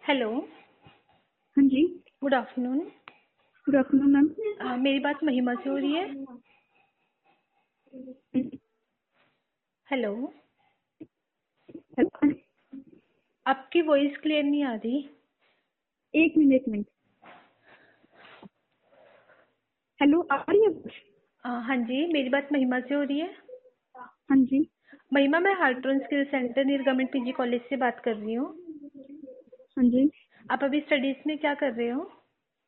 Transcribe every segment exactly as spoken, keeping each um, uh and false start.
Hello. हाँ जी। Good afternoon. Good afternoon ma'am. मेरी बात महिमा से हो रही है? हेलो। हेलो। आपकी वॉइस क्लियर नहीं आ रही। एक मिनट एक मिनट। हेलो, आ रही है? अ, हाँ जी, मेरी बात महिमा से हो रही है? हाँ जी। महिमा, मैं Hartron skill centre near government PG college से बात कर रही हूँ। हाँ जी। आप अभी स्टडीज में क्या कर रहे हो?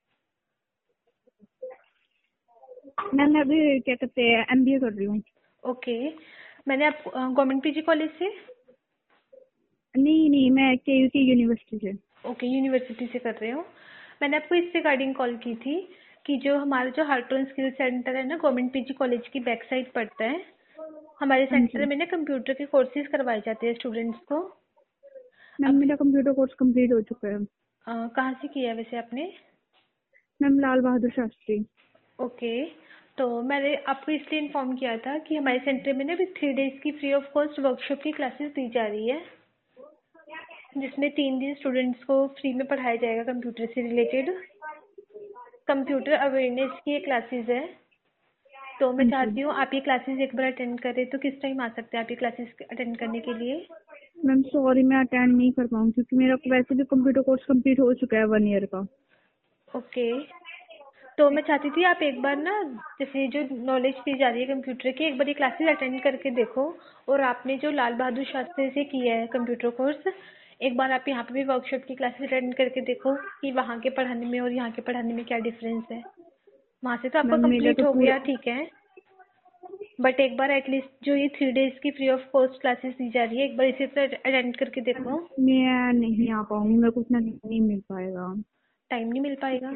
मैम मैं अभी क्या कहते हैं एमबीए कर रही हूँ। ओके। मैंने आप गवर्नमेंट पीजी कॉलेज से? नहीं नहीं, मैं केयूसी यूनिवर्सिटी से। ओके, यूनिवर्सिटी से कर रहे हो। मैंने आपको इस रिगार्डिंग कॉल की थी कि जो हमारा जो हार्ट्रॉन स्किल सेंटर है ना, गवर्नमेंट पीजी कॉलेज की बैक साइड पड़ता है। हमारे हाँ सेंटर जी। में ना कंप्यूटर के कोर्सेज करवाए जाते हैं स्टूडेंट्स को। मैम अब मेरा कंप्यूटर कोर्स कंप्लीट हो चुका है। अ, कहाँ से किया है वैसे आपने? मैम लाल बहादुर शास्त्री। ओके। तो मैंने आपको इसलिए इन्फॉर्म किया था कि हमारे सेंटर में ना अभी थ्री डेज की फ्री ऑफ कॉस्ट वर्कशॉप की क्लासेस दी जा रही है, जिसमें तीन दिन स्टूडेंट्स को फ्री में पढ़ाया जाएगा कंप्यूटर से रिलेटेड। कंप्यूटर अवेयरनेस की ये क्लासेस है। तो मैं हाँ जी। चाहती हूँ आप ये क्लासेस एक बार अटेंड करें। तो किस टाइम आ सकते हैं आप ये क्लासेस अटेंड करने के लिए? मैम सॉरी, मैं अटेंड नहीं कर पाऊँ क्योंकि मेरा वैसे भी कंप्यूटर कोर्स कंप्लीट हो चुका है वन ईयर का। ओके। तो मैं चाहती थी आप एक बार ना, जैसे जो नॉलेज दी जा रही है कंप्यूटर की, एक बार ये क्लासेस अटेंड करके देखो। और आपने जो लाल बहादुर शास्त्री से किया है कंप्यूटर कोर्स, एक बार आप यहाँ पे भी वर्कशॉप की क्लासेस अटेंड करके देखो कि वहाँ के पढ़ाने में और यहाँ के पढ़ाने में क्या डिफरेंस है। वहाँ से तो आपका मैम मेरा कंप्लीट तो हो पूरा। गया, ठीक है। बट एक बार एटलीस्ट जो ये थ्री डेज की फ्री ऑफ कॉस्ट क्लासेस दी जा रही है, एक बार इसे तो अटेंड करके देखो। मैं नहीं आ पाऊंगी, मेरे को उतना नहीं मिल पाएगा। टाइम नहीं मिल पाएगा?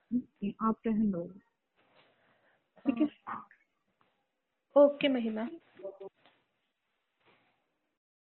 आप रहने दो। ठीक है। ओके महिमा।